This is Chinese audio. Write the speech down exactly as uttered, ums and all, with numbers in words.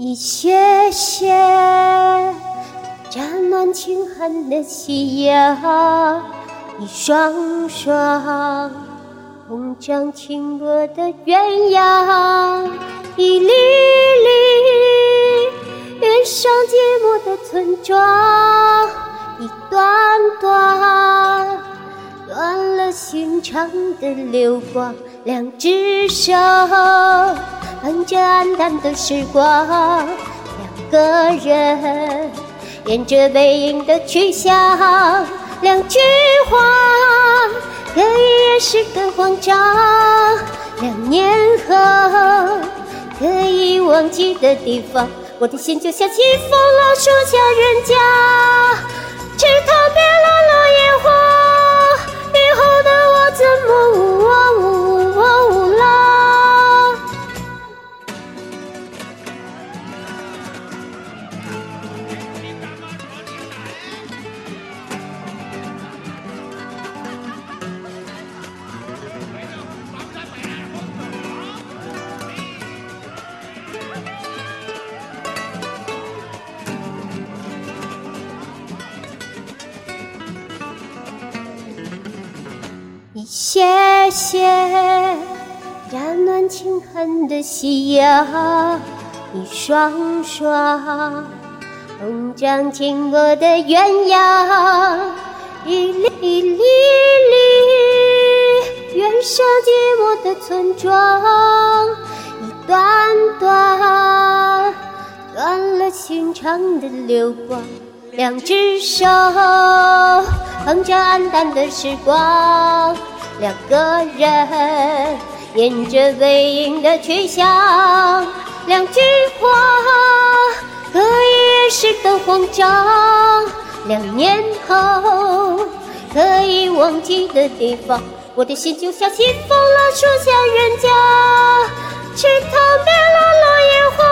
一些些乍暖轻寒的夕阳，一双双红掌轻落的鸳鸯，一粒粒远上寂寞的村庄，一段段乱了寻常的流光，两只手捧着黯淡的时光，两个人沿着背影的去向，两句话可以掩饰的慌张，两年后可以忘记的地方，我的心就像起风了树下人家，枝头别落落叶花，以后的我怎么忘了？一些些乍暖轻寒的夕阳，一双双红掌轻落的鸳鸯，一粒一粒粒远上寂寞的村庄，一段段乱了寻常的流光，两只手捧着黯淡的时光，两个人沿着背影的去向，两句话可以掩饰的慌张，两年后可以忘记的地方，我的心就像起风了树下人家，枝头别落落叶花。